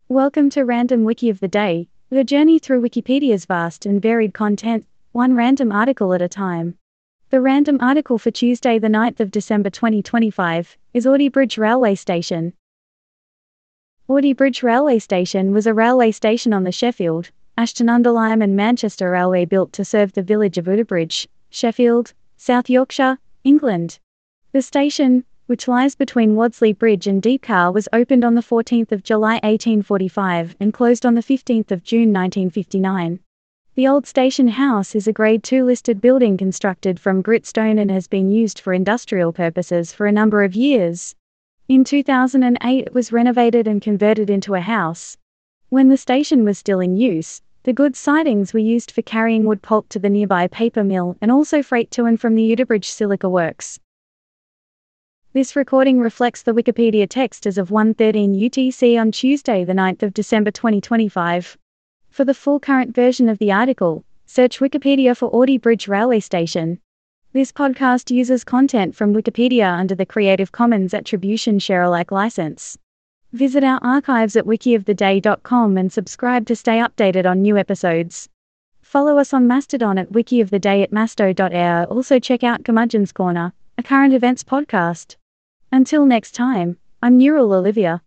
Welcome to Random Wiki of the Day, the journey through Wikipedia's vast and varied content, one random article at a time. The random article for Tuesday, the 9th of December 2025, is Audi Bridge Railway Station. Audi Bridge Railway Station was a railway station on the Sheffield, Ashton-under-Lyme and Manchester Railway built to serve the village of Udderbridge, Sheffield, South Yorkshire, England. The station, which lies between Wadsley Bridge and Deepcar, was opened on the 14th of July 1845 and closed on the 15th of June 1959. The old station house is a Grade II listed building constructed from gritstone and has been used for industrial purposes for a number of years. In 2008 it was renovated and converted into a house. When the station was still in use, the goods sidings were used for carrying wood pulp to the nearby paper mill and also freight to and from the Udderbridge Silica Works. This recording reflects the Wikipedia text as of 1:13 UTC on Tuesday, the 9th of December 2025. For the full current version of the article, search Wikipedia for Audi Bridge Railway Station. This podcast uses content from Wikipedia under the Creative Commons Attribution Share Alike license. Visit our archives at wikioftheday.com and subscribe to stay updated on new episodes. Follow us on Mastodon at wikioftheday at masto.air. Also check out Curmudgeon's Corner, a current events podcast. Until next time, I'm Neural Olivia.